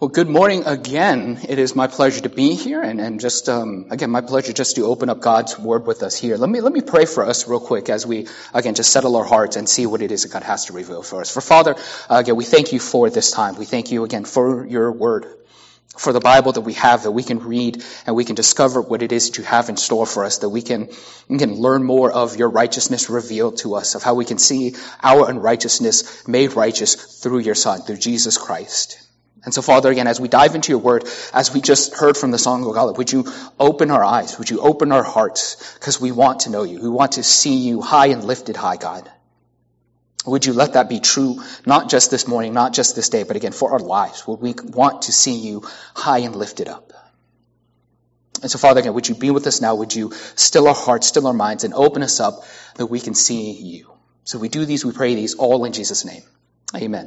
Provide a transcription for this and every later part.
Well, good morning again. It is my pleasure to be here, and just again, my pleasure just to open up God's Word with us here. Let me pray for us real quick as we again just settle our hearts and see what it is that God has to reveal for us. For Father, again, we thank you for this time. We thank you again for your Word, for the Bible that we have, that we can read and we can discover what it is that you have in store for us, that we can learn more of your righteousness revealed to us, of how we can see our unrighteousness made righteous through your Son, through Jesus Christ. And so, Father, again, as we dive into your word, as we just heard from the Song of God, would you open our eyes? Would you open our hearts? Because we want to know you. We want to see you high and lifted high, God. Would you let that be true, not just this morning, not just this day, but again, for our lives? Would we want to see you high and lifted up? And so, Father, again, would you be with us now? Would you still our hearts, still our minds, and open us up that we can see you? So we do these, we pray these, all in Jesus' name. Amen.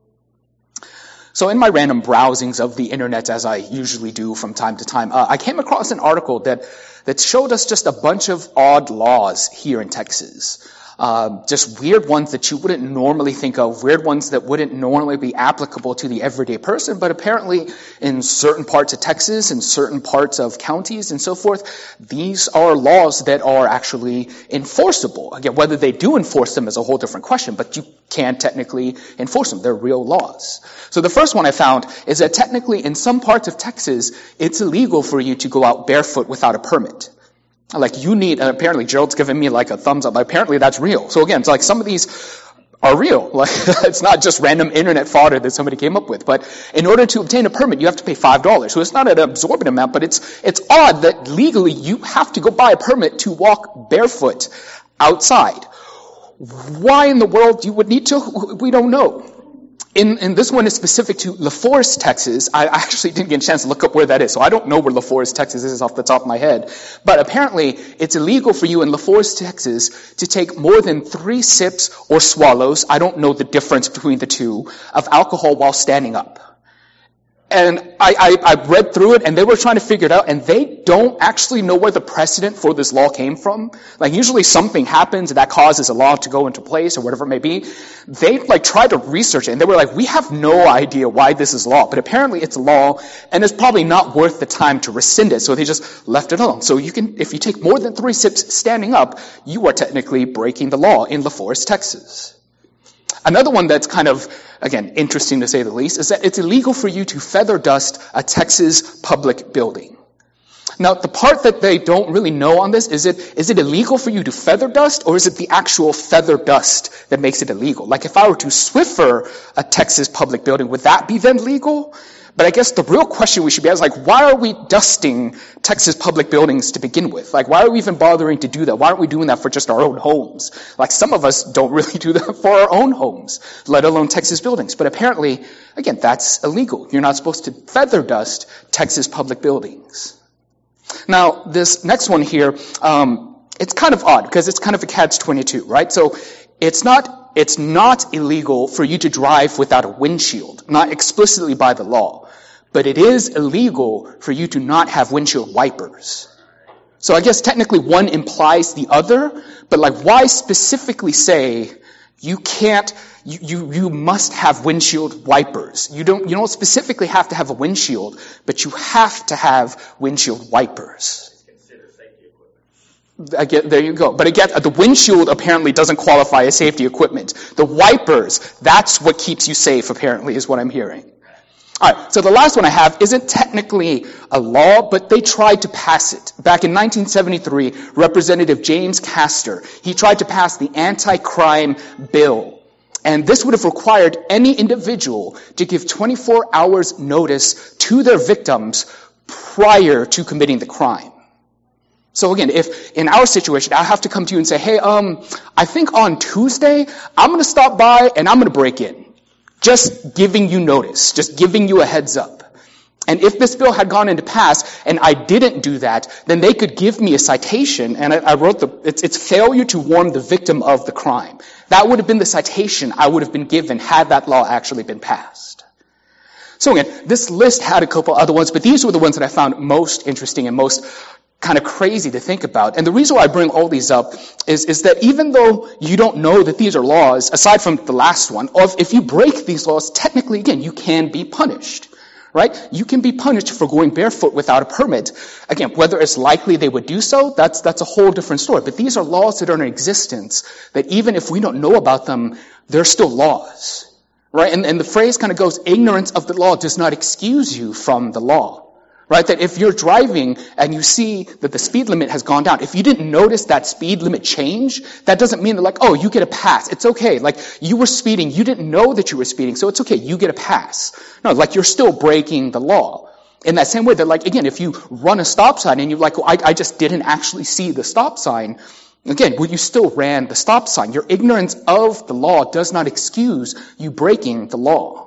So in my random browsings of the internet, as I usually do from time to time, I came across an article that showed us just a bunch of odd laws here in Texas. Just weird ones that you wouldn't normally think of, weird ones that wouldn't normally be applicable to the everyday person, but apparently in certain parts of Texas, in certain parts of counties and so forth, these are laws that are actually enforceable. Again, whether they do enforce them is a whole different question, but you can technically enforce them. They're real laws. So the first one I found is that technically in some parts of Texas, it's illegal for you to go out barefoot without a permit. Like you need, apparently Gerald's giving me like a thumbs up, apparently that's real. So again, it's like some of these are real. Like it's not just random internet fodder that somebody came up with. But in order to obtain a permit, you have to pay $5. So it's not an absorbent amount, but it's odd that legally you have to go buy a permit to walk barefoot outside. Why in the world you would need to? We don't know. And this one is specific to LaForest, Texas. I actually didn't get a chance to look up where that is, so I don't know where LaForest, Texas is off the top of my head. But apparently, it's illegal for you in LaForest, Texas, to take more than 3 sips or swallows, I don't know the difference between the two, of alcohol while standing up. And I read through it, and they were trying to figure it out, and they don't actually know where the precedent for this law came from. Like, usually something happens that causes a law to go into place, or whatever it may be. They, tried to research it, and they were like, we have no idea why this is law, but apparently it's a law, and it's probably not worth the time to rescind it, so they just left it alone. So you can, if you take more than 3 sips standing up, you are technically breaking the law in LaForest, Texas. Another one that's kind of, again, interesting to say the least, is that it's illegal for you to feather dust a Texas public building. Now, the part that they don't really know on this, is it illegal for you to feather dust, or is it the actual feather dust that makes it illegal? Like if I were to Swiffer a Texas public building, would that be then legal? But I guess the real question we should be asking is, why are we dusting Texas public buildings to begin with? Why are we even bothering to do that? Why aren't we doing that for just our own homes? Some of us don't really do that for our own homes, let alone Texas buildings. But apparently, again, that's illegal. You're not supposed to feather dust Texas public buildings. Now, this next one here, it's kind of odd because it's kind of a catch-22, right? So it's not illegal for you to drive without a windshield, not explicitly by the law. But it is illegal for you to not have windshield wipers. So I guess technically one implies the other, but why specifically say you can't, you must have windshield wipers? You don't specifically have to have a windshield, but you have to have windshield wipers. There you go. But again, the windshield apparently doesn't qualify as safety equipment. The wipers, that's what keeps you safe, apparently, is what I'm hearing. All right, so the last one I have isn't technically a law, but they tried to pass it. Back in 1973, Representative James Castor, he tried to pass the anti-crime bill. And this would have required any individual to give 24 hours notice to their victims prior to committing the crime. So again, if in our situation, I have to come to you and say, hey, I think on Tuesday, I'm going to stop by and I'm going to break in. Just giving you notice, just giving you a heads up. And if this bill had gone into pass and I didn't do that, then they could give me a citation. And I wrote it's failure to warn the victim of the crime. That would have been the citation I would have been given had that law actually been passed. So again, this list had a couple other ones, but these were the ones that I found most interesting and most kind of crazy to think about. And the reason why I bring all these up is that even though you don't know that these are laws, aside from the last one, if you break these laws, technically, again, you can be punished. right? You can be punished for going barefoot without a permit. Again, whether it's likely they would do so, that's a whole different story. But these are laws that are in existence that even if we don't know about them, they're still laws, right? And the phrase kind of goes, ignorance of the law does not excuse you from the law. Right? That if you're driving and you see that the speed limit has gone down, if you didn't notice that speed limit change, that doesn't mean that like, oh, you get a pass. It's okay. Like, you were speeding. You didn't know that you were speeding. So it's okay. You get a pass. No, like, you're still breaking the law. In that same way that, like, again, if you run a stop sign and you're like, well, I just didn't actually see the stop sign. Again, well, you still ran the stop sign. Your ignorance of the law does not excuse you breaking the law.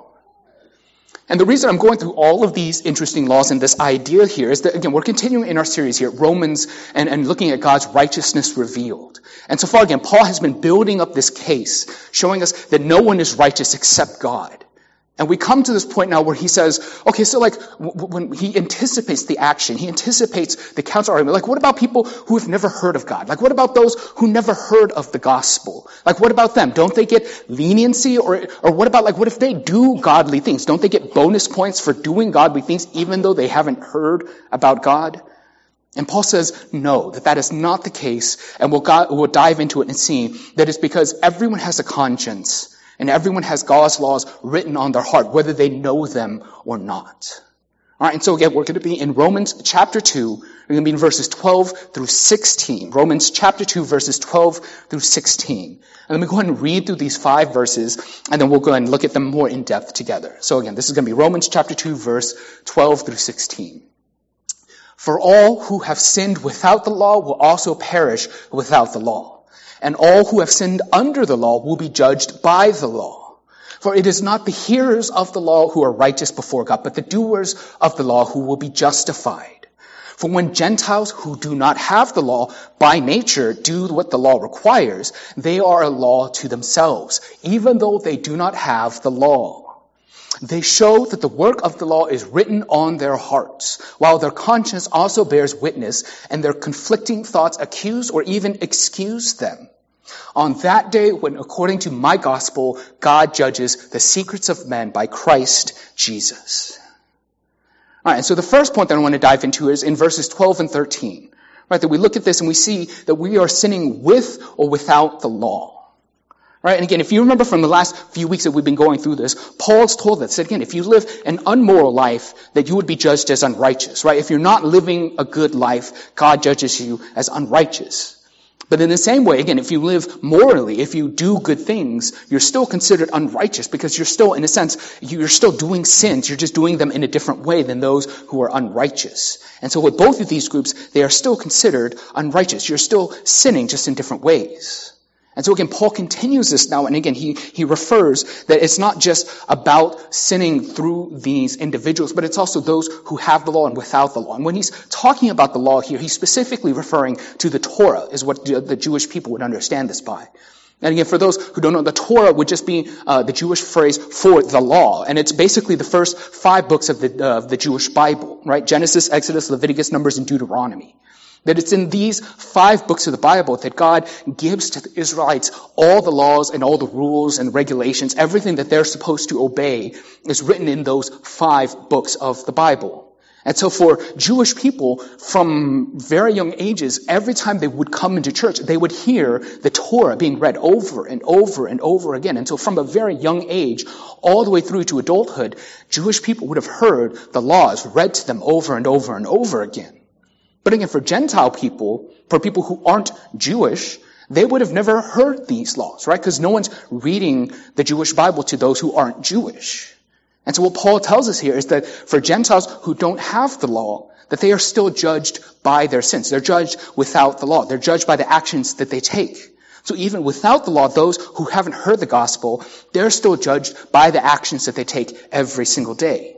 And the reason I'm going through all of these interesting laws and this idea here is that, again, we're continuing in our series here, Romans, and looking at God's righteousness revealed. And so far, again, Paul has been building up this case, showing us that no one is righteous except God. And we come to this point now where he says, okay, so like, when he anticipates the action, he anticipates the counter argument. Like, what about people who have never heard of God? Like, what about those who never heard of the gospel? Like, what about them? Don't they get leniency? Or what about, like, what if they do godly things? Don't they get bonus points for doing godly things even though they haven't heard about God? And Paul says, no, that is not the case. And we'll dive into it and see that it's because everyone has a conscience. And everyone has God's laws written on their heart, whether they know them or not. All right, and so again, we're going to be in Romans chapter 2. We're going to be in verses 12 through 16. Romans chapter 2, verses 12 through 16. And let me go ahead and read through these 5 verses, and then we'll go ahead and look at them more in depth together. So again, this is going to be Romans chapter 2, verse 12 through 16. For all who have sinned without the law will also perish without the law. And all who have sinned under the law will be judged by the law. For it is not the hearers of the law who are righteous before God, but the doers of the law who will be justified. For when Gentiles who do not have the law by nature do what the law requires, they are a law to themselves, even though they do not have the law. They show that the work of the law is written on their hearts, while their conscience also bears witness, and their conflicting thoughts accuse or even excuse them. On that day, when according to my gospel, God judges the secrets of men by Christ Jesus. All right, and so the first point that I want to dive into is in verses 12 and 13. Right, that we look at this and we see that we are sinning with or without the law. Right, and again, if you remember from the last few weeks that we've been going through this, Paul's told us that, again, if you live an unmoral life, that you would be judged as unrighteous, right? If you're not living a good life, God judges you as unrighteous. But in the same way, again, if you live morally, if you do good things, you're still considered unrighteous because you're still, in a sense, you're still doing sins. You're just doing them in a different way than those who are unrighteous. And so with both of these groups, they are still considered unrighteous. You're still sinning just in different ways. And so again, Paul continues this now, and again, he refers that it's not just about sinning through these individuals, but it's also those who have the law and without the law. And when he's talking about the law here, he's specifically referring to the Torah, is what the Jewish people would understand this by. And again, for those who don't know, the Torah would just be the Jewish phrase for the law, and it's basically the first 5 books of the Jewish Bible, right? Genesis, Exodus, Leviticus, Numbers, and Deuteronomy. That it's in these 5 books of the Bible that God gives to the Israelites all the laws and all the rules and regulations, everything that they're supposed to obey is written in those 5 books of the Bible. And so for Jewish people, from very young ages, every time they would come into church, they would hear the Torah being read over and over and over again. And so from a very young age, all the way through to adulthood, Jewish people would have heard the laws read to them over and over and over again. But again, for Gentile people, for people who aren't Jewish, they would have never heard these laws, right? Because no one's reading the Jewish Bible to those who aren't Jewish. And so what Paul tells us here is that for Gentiles who don't have the law, that they are still judged by their sins. They're judged without the law. They're judged by the actions that they take. So even without the law, those who haven't heard the gospel, they're still judged by the actions that they take every single day.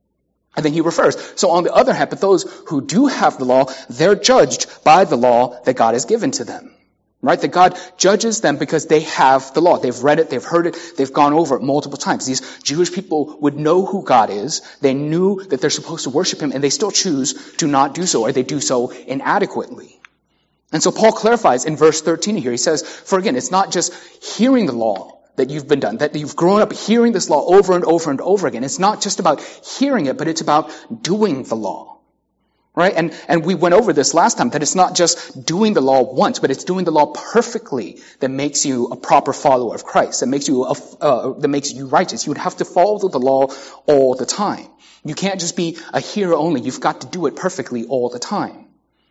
And then he refers, so on the other hand, but those who do have the law, they're judged by the law that God has given to them. Right? That God judges them because they have the law. They've read it, they've heard it, they've gone over it multiple times. These Jewish people would know who God is. They knew that they're supposed to worship Him, and they still choose to not do so, or they do so inadequately. And so Paul clarifies in verse 13 here. He says, for again, it's not just hearing the law that you've been done, that you've grown up hearing this law over and over and over again. It's not just about hearing it, but it's about doing the law. Right? And we went over this last time, that it's not just doing the law once, but it's doing the law perfectly that makes you a proper follower of Christ, that makes you righteous. You would have to follow the law all the time. You can't just be a hearer only. You've got to do it perfectly all the time.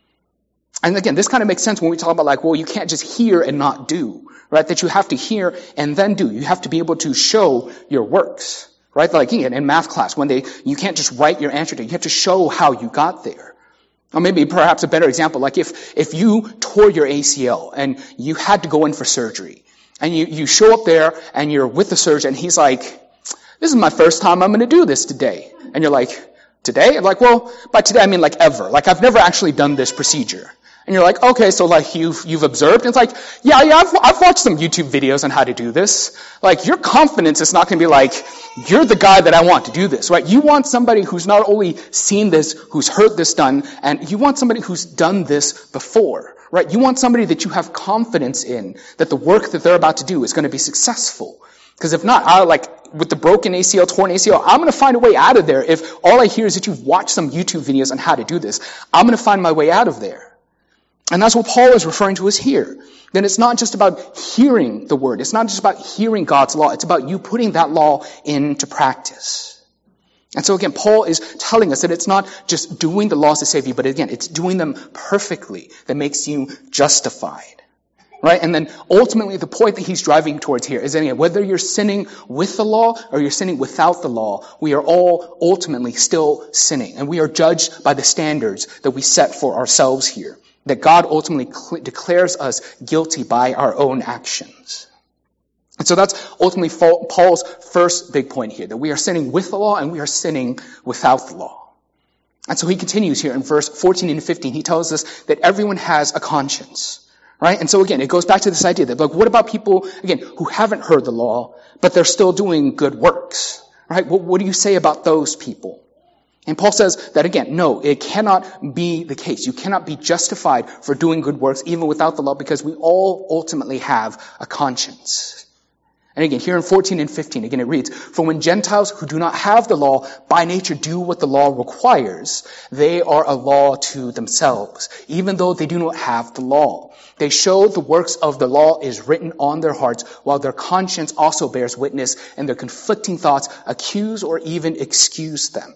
And again, this kind of makes sense when we talk about like, well, you can't just hear and not do, right? That you have to hear and then do. You have to be able to show your works. Right? Like in math class, you can't just write your answer to it. You have to show how you got there. Or maybe perhaps a better example, like if you tore your ACL and you had to go in for surgery, and you show up there and you're with the surgeon and he's like, this is my first time I'm going to do this today. And you're like, today? I'm like, well, by today I mean like ever. Like I've never actually done this procedure. And you're like, okay, so like you've observed? And it's like, yeah, I've watched some YouTube videos on how to do this. Like your confidence is not going to be like, you're the guy that I want to do this, right? You want somebody who's not only seen this, who's heard this done, and you want somebody who's done this before, right? You want somebody that you have confidence in, that the work that they're about to do is going to be successful. Because if not, with the broken ACL, torn ACL, I'm going to find a way out of there. If all I hear is that you've watched some YouTube videos on how to do this, I'm going to find my way out of there. And that's what Paul is referring to us here. Then it's not just about hearing the word. It's not just about hearing God's law. It's about you putting that law into practice. And so again, Paul is telling us that it's not just doing the laws to save you, but again, it's doing them perfectly that makes you justified. Right? And then ultimately the point that he's driving towards here is that again, whether you're sinning with the law or you're sinning without the law, we are all ultimately still sinning. And we are judged by the standards that we set for ourselves here. That God ultimately declares us guilty by our own actions. And so that's ultimately Paul's first big point here, that we are sinning with the law and we are sinning without the law. And so he continues here in verse 14 and 15. He tells us that everyone has a conscience. Right? And so again, it goes back to this idea that, like, what about people, again, who haven't heard the law, but they're still doing good works? Right? What do you say about those people? And Paul says that again, no, it cannot be the case. You cannot be justified for doing good works even without the law, because we all ultimately have a conscience. And again, here in 14 and 15, again it reads, "For when Gentiles who do not have the law by nature do what the law requires, they are a law to themselves, even though they do not have the law. They show the works of the law is written on their hearts, while their conscience also bears witness, and their conflicting thoughts accuse or even excuse them."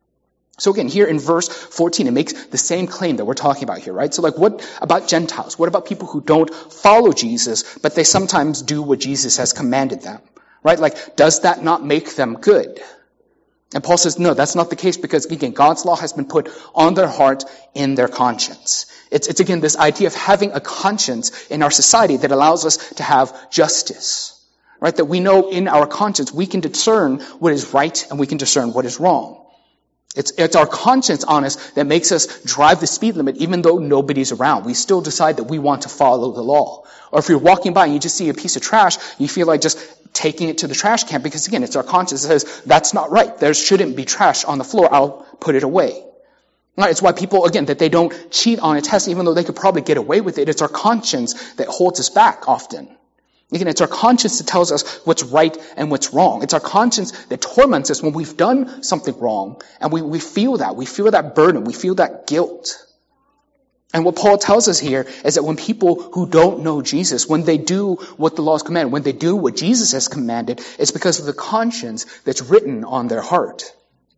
So again, here in verse 14, it makes the same claim that we're talking about here, right? So like, what about Gentiles? What about people who don't follow Jesus, but they sometimes do what Jesus has commanded them, right? Like, does that not make them good? And Paul says, no, that's not the case, because again, God's law has been put on their heart in their conscience. It's again, this idea of having a conscience in our society that allows us to have justice, right? That we know in our conscience, we can discern what is right and we can discern what is wrong. It's our conscience on us that makes us drive the speed limit even though nobody's around. We still decide that we want to follow the law. Or if you're walking by and you just see a piece of trash, you feel like just taking it to the trash can, because again, it's our conscience that says, that's not right. There shouldn't be trash on the floor. I'll put it away. Right? It's why people, again, that they don't cheat on a test even though they could probably get away with it. It's our conscience that holds us back often. Again, it's our conscience that tells us what's right and what's wrong. It's our conscience that torments us when we've done something wrong, and we feel that. We feel that burden. We feel that guilt. And what Paul tells us here is that when people who don't know Jesus, when they do what the law has commanded, when they do what Jesus has commanded, it's because of the conscience that's written on their heart.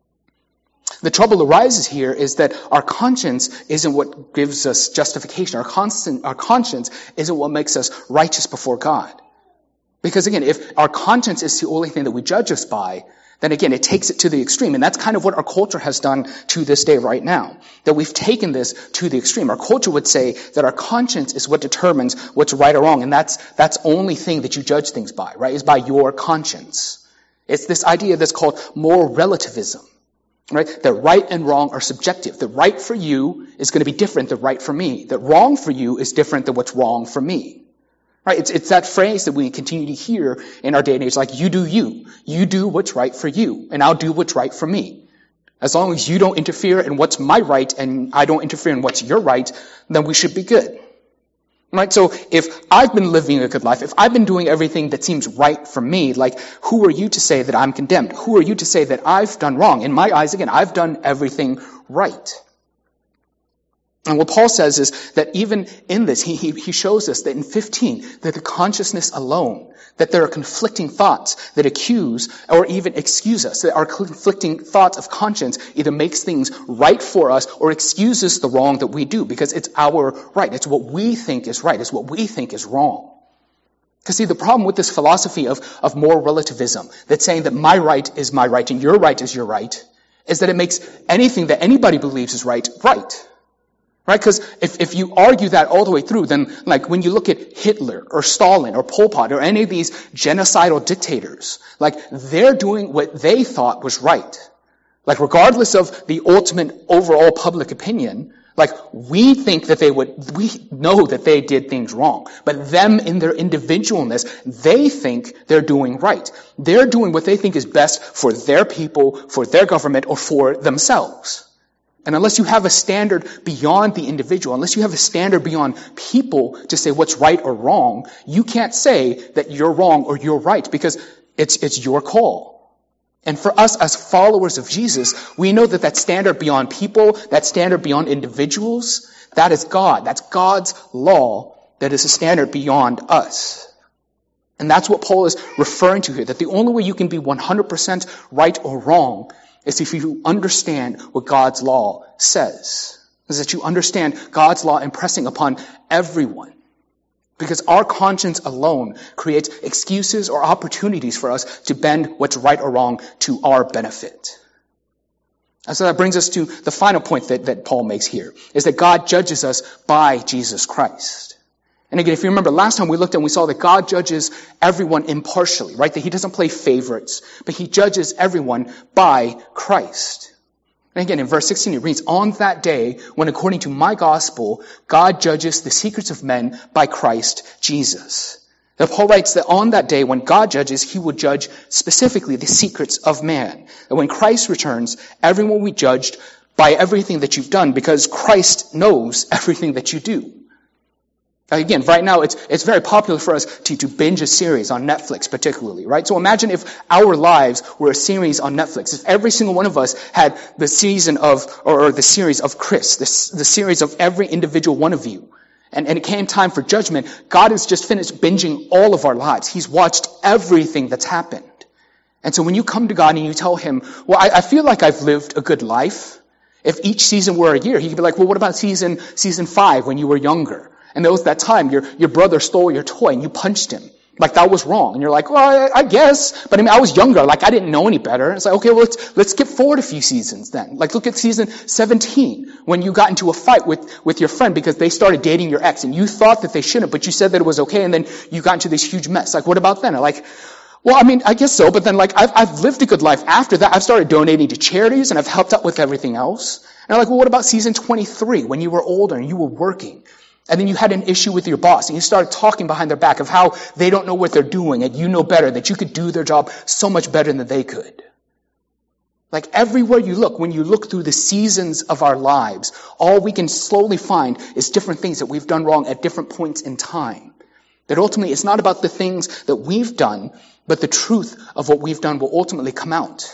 The trouble arises here is that our conscience isn't what gives us justification. Our conscience isn't what makes us righteous before God. Because again, if our conscience is the only thing that we judge us by, then again, it takes it to the extreme. And that's kind of what our culture has done to this day right now. That we've taken this to the extreme. Our culture would say that our conscience is what determines what's right or wrong. And that's only thing that you judge things by, right? Is by your conscience. It's this idea that's called moral relativism. Right? That right and wrong are subjective. That right for you is going to be different than right for me. That wrong for you is different than what's wrong for me. Right? It's that phrase that we continue to hear in our day and age, like, you do you. You do what's right for you, and I'll do what's right for me. As long as you don't interfere in what's my right and I don't interfere in what's your right, then we should be good. Right? So if I've been living a good life, if I've been doing everything that seems right for me, like, who are you to say that I'm condemned? Who are you to say that I've done wrong? In my eyes, again, I've done everything right. And what Paul says is that even in this, he shows us that in 15, that the consciousness alone, that there are conflicting thoughts that accuse or even excuse us, that our conflicting thoughts of conscience either makes things right for us or excuses the wrong that we do, because it's our right. It's what we think is right. It's what we think is wrong. Because see, the problem with this philosophy of moral relativism, that's saying that my right is my right and your right is your right, is that it makes anything that anybody believes is right, right. Right? Because if you argue that all the way through, then like when you look at Hitler or Stalin or Pol Pot or any of these genocidal dictators, like they're doing what they thought was right. Like regardless of the ultimate overall public opinion, like we think that we know that they did things wrong. But them in their individualness, they think they're doing right. They're doing what they think is best for their people, for their government, or for themselves. And unless you have a standard beyond the individual, unless you have a standard beyond people to say what's right or wrong, you can't say that you're wrong or you're right, because it's your call. And for us as followers of Jesus, we know that standard beyond people, that standard beyond individuals, that is God. That's God's law that is a standard beyond us. And that's what Paul is referring to here, that the only way you can be 100% right or wrong is if you understand what God's law says. Is that you understand God's law impressing upon everyone. Because our conscience alone creates excuses or opportunities for us to bend what's right or wrong to our benefit. And so that brings us to the final point that Paul makes here, is that God judges us by Jesus Christ. And again, if you remember, last time we looked and we saw that God judges everyone impartially, right? That he doesn't play favorites, but he judges everyone by Christ. And again, in verse 16 it reads, "On that day, when according to my gospel, God judges the secrets of men by Christ Jesus." Now Paul writes that on that day, when God judges, he will judge specifically the secrets of man. And when Christ returns, everyone will be judged by everything that you've done, because Christ knows everything that you do. Again, right now, it's very popular for us to binge a series on Netflix, particularly, right? So imagine if our lives were a series on Netflix. If every single one of us had the season of, or the series of Chris, the series of every individual one of you. And it came time for judgment. God has just finished binging all of our lives. He's watched everything that's happened. And so when you come to God and you tell him, well, I feel like I've lived a good life. If each season were a year, he could be like, well, what about season 5 when you were younger? And there was that time your brother stole your toy and you punched him. Like that was wrong. And you're like, well, I guess. But I mean, I was younger. Like I didn't know any better. It's like, okay, well, let's skip forward a few seasons then. Like look at season 17 when you got into a fight with your friend because they started dating your ex and you thought that they shouldn't, but you said that it was okay. And then you got into this huge mess. Like what about then? Like, well, I mean, I guess so. But then like I've lived a good life after that. I've started donating to charities and I've helped out with everything else. And I'm like, well, what about season 23 when you were older and you were working? And then you had an issue with your boss and you started talking behind their back of how they don't know what they're doing and you know better, that you could do their job so much better than they could. Like everywhere you look, when you look through the seasons of our lives, all we can slowly find is different things that we've done wrong at different points in time. That ultimately it's not about the things that we've done, but the truth of what we've done will ultimately come out.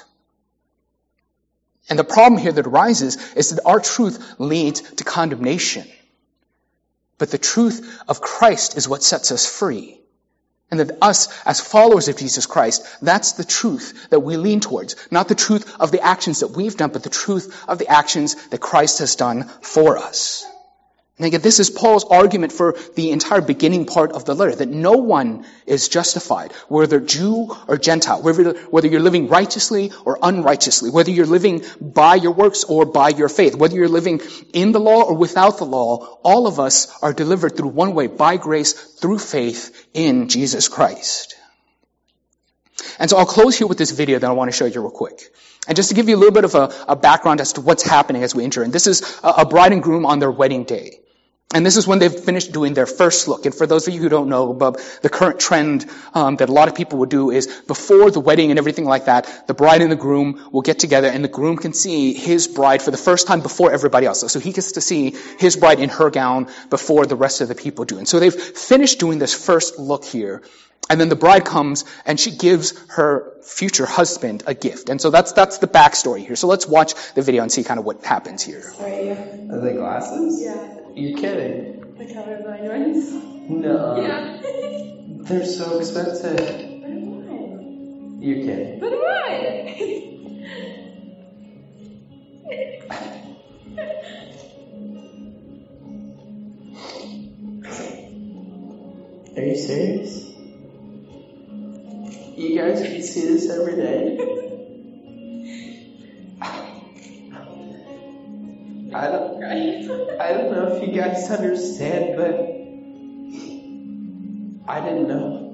And the problem here that arises is that our truth leads to condemnation. But the truth of Christ is what sets us free. And that us, as followers of Jesus Christ, that's the truth that we lean towards. Not the truth of the actions that we've done, but the truth of the actions that Christ has done for us. And again, this is Paul's argument for the entire beginning part of the letter, that no one is justified, whether Jew or Gentile, whether you're living righteously or unrighteously, whether you're living by your works or by your faith, whether you're living in the law or without the law, all of us are delivered through one way, by grace, through faith in Jesus Christ. And so I'll close here with this video that I want to show you real quick. And just to give you a little bit of a background as to what's happening as we enter. And this is a bride and groom on their wedding day. And this is when they've finished doing their first look. And for those of you who don't know, the current trend that a lot of people would do is before the wedding and everything like that, the bride and the groom will get together and the groom can see his bride for the first time before everybody else. So he gets to see his bride in her gown before the rest of the people do. And so they've finished doing this first look here. And then the bride comes and she gives her future husband a gift. And so that's the backstory here. So let's watch the video and see kind of what happens here. Are they glasses? Yeah. You're kidding. The colorblind ones? No. Yeah. They're so expensive. But why? You're kidding. But why? Are you serious? You guys can see this every day? I don't know if you guys understand, but I didn't know.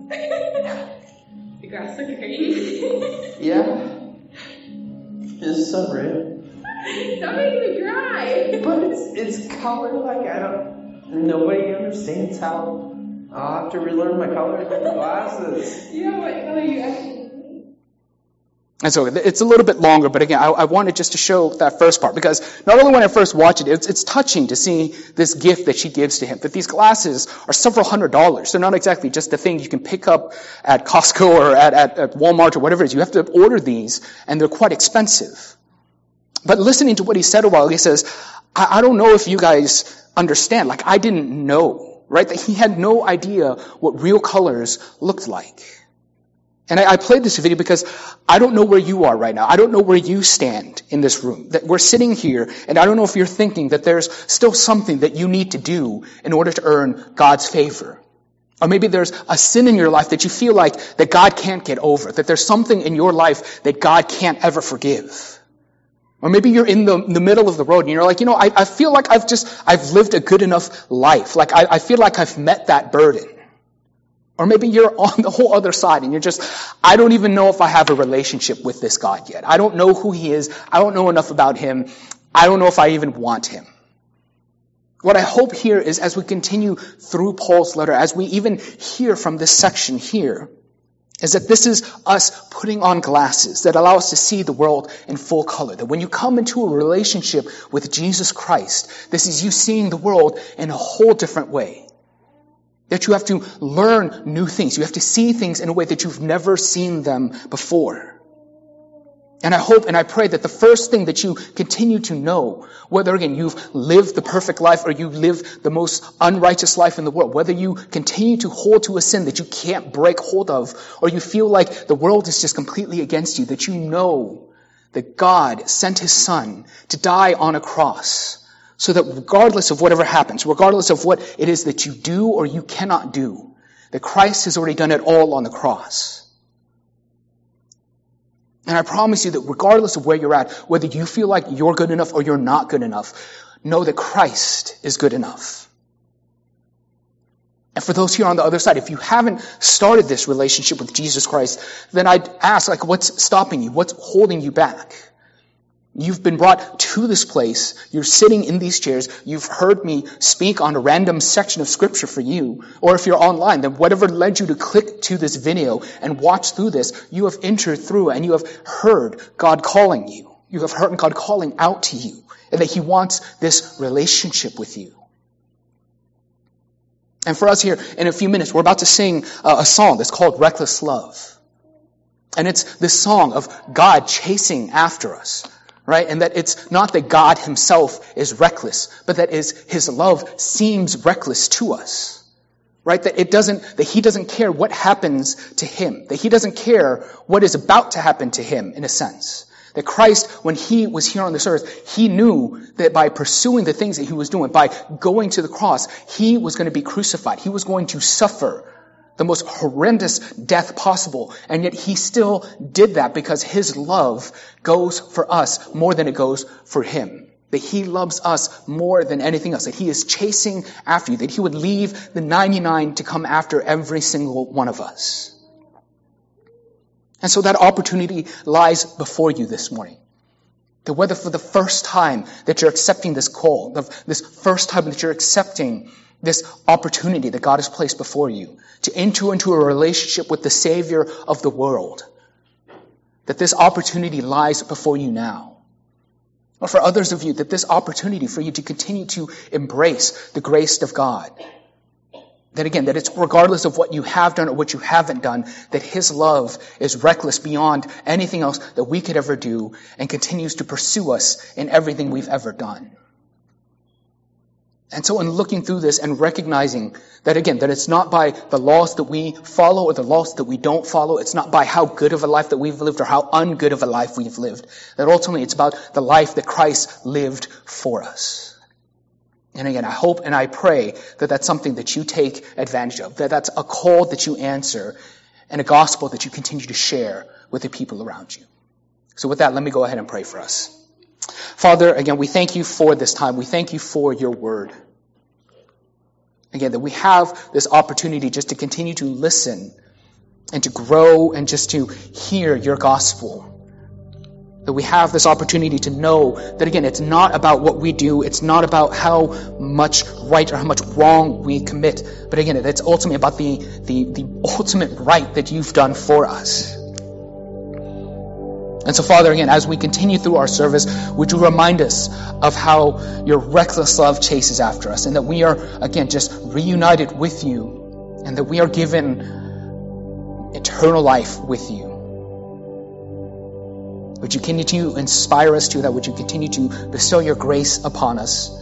The grass look green. Yeah. It's so real. Don't make me cry. But it's color like nobody understands how I'll have to relearn my color glasses. You know what color you actually need. And so it's a little bit longer, but again, I wanted just to show that first part, because not only when I first watched it, it's touching to see this gift that she gives to him, that these glasses are several $100s. They're not exactly just the thing you can pick up at Costco or at Walmart or whatever it is. You have to order these, and they're quite expensive. But listening to what he said a while, he says, I don't know if you guys understand. Like, I didn't know, right? That he had no idea what real colors looked like. And I played this video because I don't know where you are right now. I don't know where you stand in this room. That we're sitting here, and I don't know if you're thinking that there's still something that you need to do in order to earn God's favor. Or maybe there's a sin in your life that you feel like that God can't get over. That there's something in your life that God can't ever forgive. Or maybe you're in the middle of the road and you're like, I feel like I've lived a good enough life. Like I feel like I've met that burden. Or maybe you're on the whole other side and I don't even know if I have a relationship with this God yet. I don't know who he is. I don't know enough about him. I don't know if I even want him. What I hope here is as we continue through Paul's letter, as we even hear from this section here, is that this is us putting on glasses that allow us to see the world in full color. That when you come into a relationship with Jesus Christ, this is you seeing the world in a whole different way. That you have to learn new things. You have to see things in a way that you've never seen them before. And I hope and I pray that the first thing that you continue to know, whether again you've lived the perfect life or you live the most unrighteous life in the world, whether you continue to hold to a sin that you can't break hold of, or you feel like the world is just completely against you, that you know that God sent his Son to die on a cross, so that regardless of whatever happens, regardless of what it is that you do or you cannot do, that Christ has already done it all on the cross. And I promise you that regardless of where you're at, whether you feel like you're good enough or you're not good enough, know that Christ is good enough. And for those here on the other side, if you haven't started this relationship with Jesus Christ, then I'd ask, what's stopping you? What's holding you back? You've been brought to this place. You're sitting in these chairs. You've heard me speak on a random section of scripture for you. Or if you're online, then whatever led you to click to this video and watch through this, you have entered through and you have heard God calling you. You have heard God calling out to you and that he wants this relationship with you. And for us here, in a few minutes, we're about to sing a song that's called Reckless Love. And it's this song of God chasing after us. Right? And that it's not that God himself is reckless, but that his love seems reckless to us. Right? That he doesn't care what happens to him. That he doesn't care what is about to happen to him, in a sense. That Christ, when he was here on this earth, he knew that by pursuing the things that he was doing, by going to the cross, he was going to be crucified. He was going to suffer the most horrendous death possible. And yet he still did that because his love goes for us more than it goes for him. That he loves us more than anything else. That he is chasing after you. That he would leave the 99 to come after every single one of us. And so that opportunity lies before you this morning. That whether for the first time that you're accepting this call, this first time that you're accepting this opportunity that God has placed before you to enter into a relationship with the Savior of the world, that this opportunity lies before you now. Or for others of you, that this opportunity for you to continue to embrace the grace of God. That again, that it's regardless of what you have done or what you haven't done, that His love is reckless beyond anything else that we could ever do and continues to pursue us in everything we've ever done. And so in looking through this and recognizing that again, that it's not by the laws that we follow or the laws that we don't follow, it's not by how good of a life that we've lived or how ungood of a life we've lived, that ultimately it's about the life that Christ lived for us. And again, I hope and I pray that that's something that you take advantage of, that that's a call that you answer and a gospel that you continue to share with the people around you. So with that, let me go ahead and pray for us. Father, again, we thank you for this time. We thank you for your word. Again, that we have this opportunity just to continue to listen and to grow and just to hear your gospel. That we have this opportunity to know that, again, it's not about what we do. It's not about how much right or how much wrong we commit. But again, it's ultimately about the ultimate right that you've done for us. And so, Father, again, as we continue through our service, would you remind us of how your reckless love chases after us and that we are, again, just reunited with you and that we are given eternal life with you. Would you continue to inspire us to that? Would you continue to bestow your grace upon us?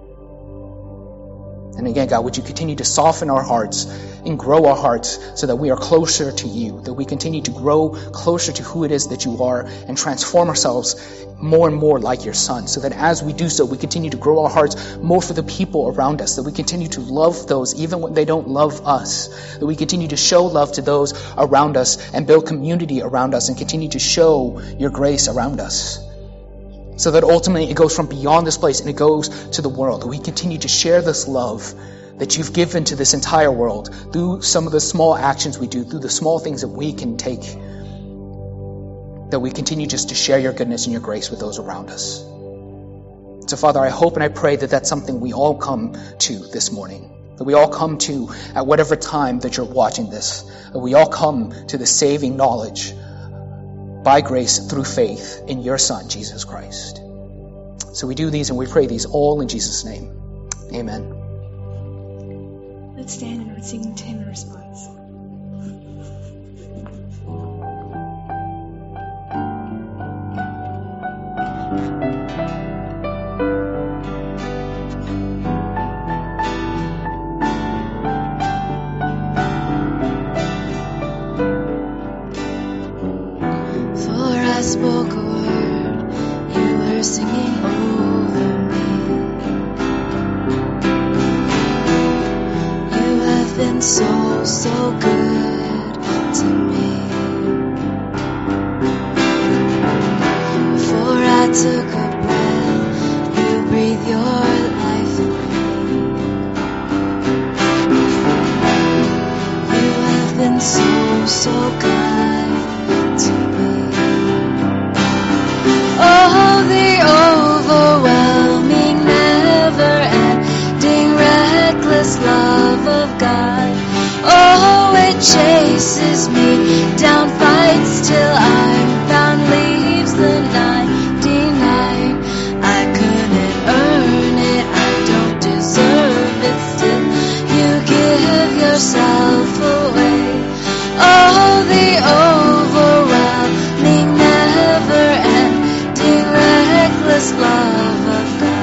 And again, God, would you continue to soften our hearts and grow our hearts so that we are closer to you, that we continue to grow closer to who it is that you are and transform ourselves more and more like your Son, so that as we do so, we continue to grow our hearts more for the people around us, that we continue to love those even when they don't love us, that we continue to show love to those around us and build community around us and continue to show your grace around us. So that ultimately it goes from beyond this place and it goes to the world. We continue to share this love that you've given to this entire world through some of the small actions we do, through the small things that we can take, that we continue just to share your goodness and your grace with those around us. So Father, I hope and I pray that that's something we all come to this morning, that we all come to at whatever time that you're watching this, that we all come to the saving knowledge by grace through faith in your Son, Jesus Christ. So we do these and we pray these all in Jesus' name. Amen. Let's stand and we're singing to hymn in response. Spoke a word, you were singing over me. You have been so, so good to me. Before I took a breath, you breathed your life in me. You have been so, so kind to me. Oh, the overwhelming, never-ending, reckless love of God. Oh, it chases me down, fights till I'm found, leaves the 99. I couldn't earn it, I don't deserve it still. You give yourself away. Oh, the overwhelming, never-ending, reckless love of God.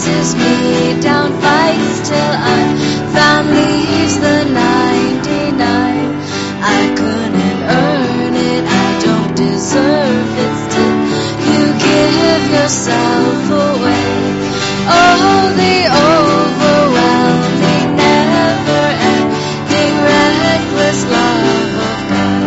chases me down, fights till I found, leaves the 99. I couldn't earn it, I don't deserve it still. You give yourself away. Oh, the overwhelming, never-ending, reckless love of God.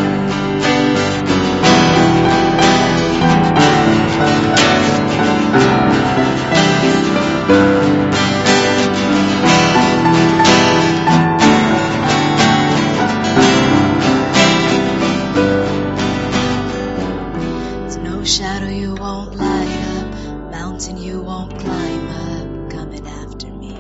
There's no shadow you won't light up, mountain you won't climb up, coming after me.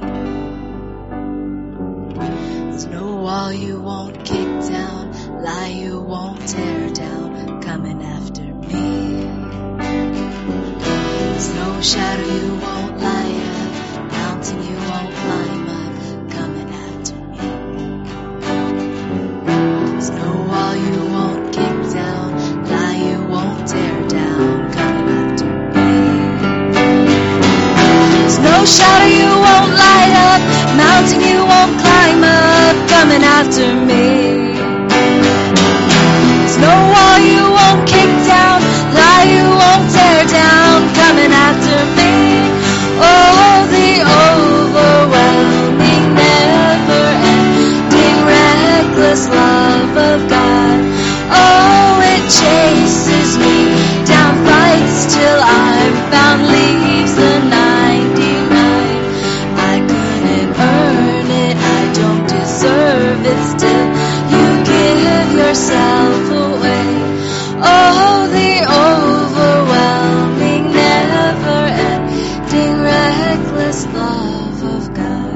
There's no wall you won't kick down, lie you won't tear down, coming after me. There's no shadow you won't light up, mountain you won't climb up, coming after me. There's no wall you won't kick down, lie you won't tear down, coming after me. There's no shadow you won't light up, mountain you won't climb up, coming after me. There's no wall you won't kick down, lie you won't tear down, coming after me. Oh, the overwhelming, never-ending, reckless love of God. Oh, it chases me down, fights till I'm found, leaves the 99. I couldn't earn it, I don't deserve it still. You give yourself away. Oh, the overwhelming, never-ending, reckless love of God.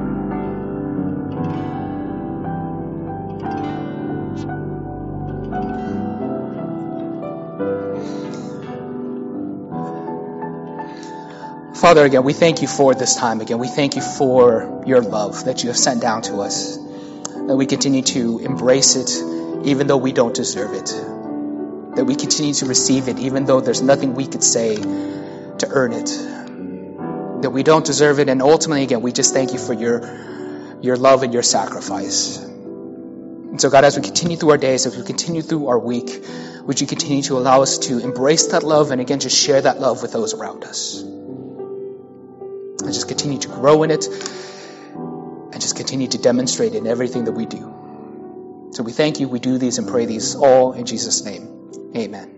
Father, again, we thank you for this time. Again, we thank you for your love that you have sent down to us. That we continue to embrace it even though we don't deserve it. That we continue to receive it even though there's nothing we could say to earn it. That we don't deserve it. And ultimately, again, we just thank you for your love and your sacrifice. And so, God, as we continue through our days, as we continue through our week, would you continue to allow us to embrace that love and, again, just share that love with those around us. And just continue to grow in it and just continue to demonstrate it in everything that we do. So we thank you, we do these and pray these all in Jesus' name. Amen.